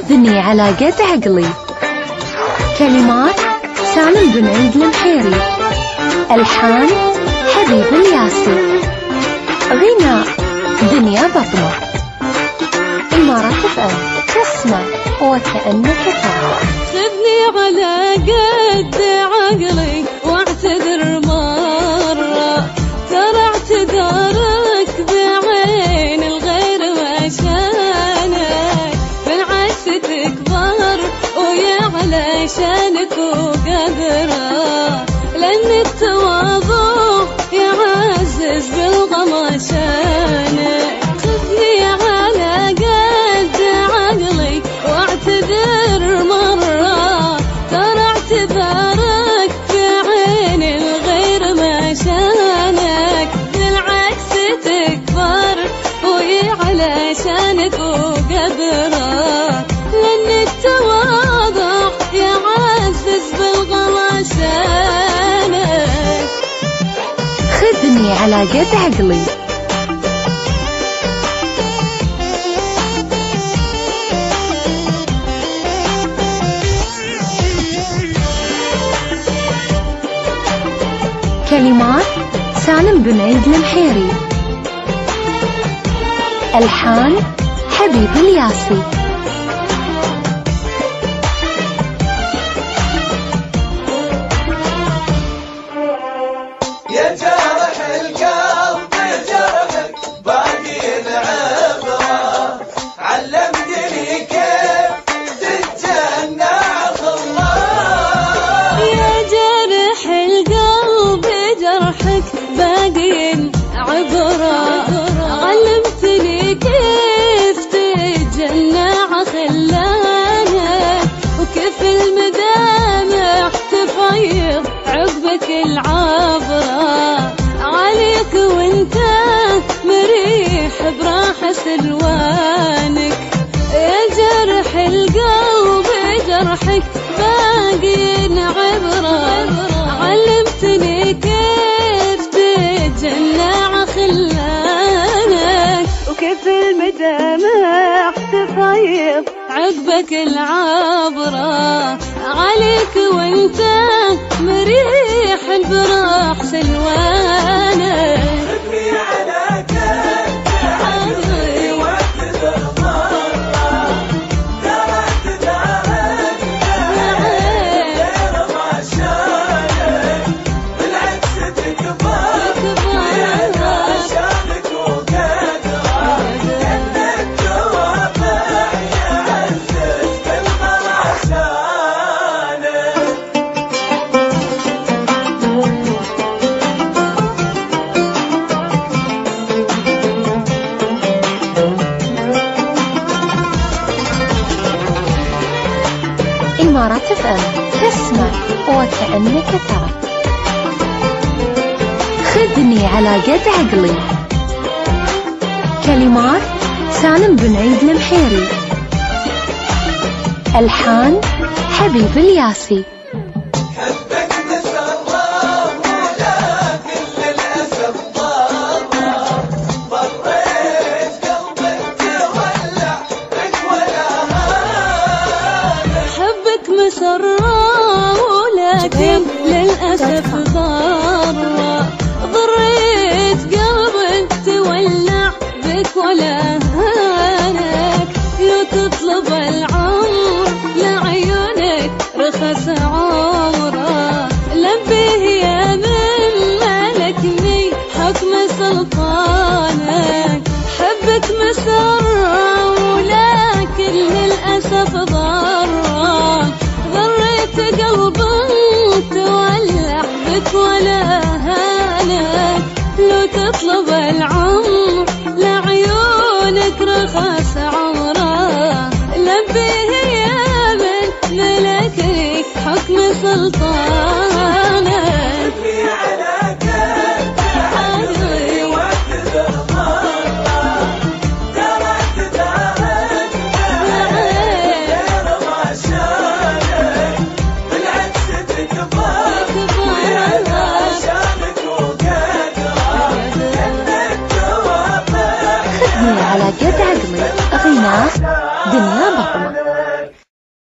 خذني على قد عقلي. كلمات سالم بن عيد المحيري، ألحان حبيب الياسي، غناء دنيا بطمة. إمارة FM، تسمع وكأنك ترى. خذني على قد عقلي واعتذر مرة، ترى اعتذارك بعين الغير مشانك، بالعكس تكبر ويا علشانك وقدره، لأن التواضع يعزز بالغمشانك. خذني على قد عقلي واعتذر مرة، ترى اعتذارك بعين الغير مشانك، بالعكس تكبر ويا علشانك وقدره، لأن التواضع يعزز بالغمشانك. خذني على قد عقلي. كلمات سالم بن عيد المحيري، ألحان حبيب الياسي. يا جرح القلب جرحك باقي العبرة، علمتني كيف تتجنى خلاص. يا جرح القلب جرحك باقي عبرة، علمتني كيف تتجنى خلانك، وكيف المدامع تفيض عقبك العبرة، عليك وانت مريح براحة سلوانك. يا جرح القلب جرحك باقي عبرة، علمتني كيف تتجنى خلانك، وكيف المدامع تفيض عقبك العبرة، عليك وانت مريح براح سلوانك. خذني على قد عقلي واعتذر مرة، ترى اعتذارك بعين غير مشانك، بالعكس تكبر ويا علشانك وقدره، لأن التواضع يعزز بالغمشانك. إمارة FM، تسمع وكأنك ترى. خذني على قد عقلي. كلمات سالم بن عيد المحيري، ألحان حبيب الياسي. حبك مسرة ولكن للأسف ضارة، ضريت قلبك تولع بك ولا هانك. حبك مسرة ولكن للأسف ضارة، ضريت قلبك تولع بك ولا هانك. لو تطلب العمر لعيونك رخص عمره، لبيه يا من ملكني حكم سلطانك. حبك مسرة ولكن للأسف ضارة، ضريت قلبك تولع بك ولا هانك. لو تطلب العمر لعيونك رخص عمره، لبيه يا من ملكني حكم سلطانك. خذني على قد عقلي واعتذر مرة، ترى اعتذارك بعين غير مشانك، بالعكس تكبر ويا علشانك وقدره، لأن التواضع خذني على قد عقلي. غناء دنيا بطمة.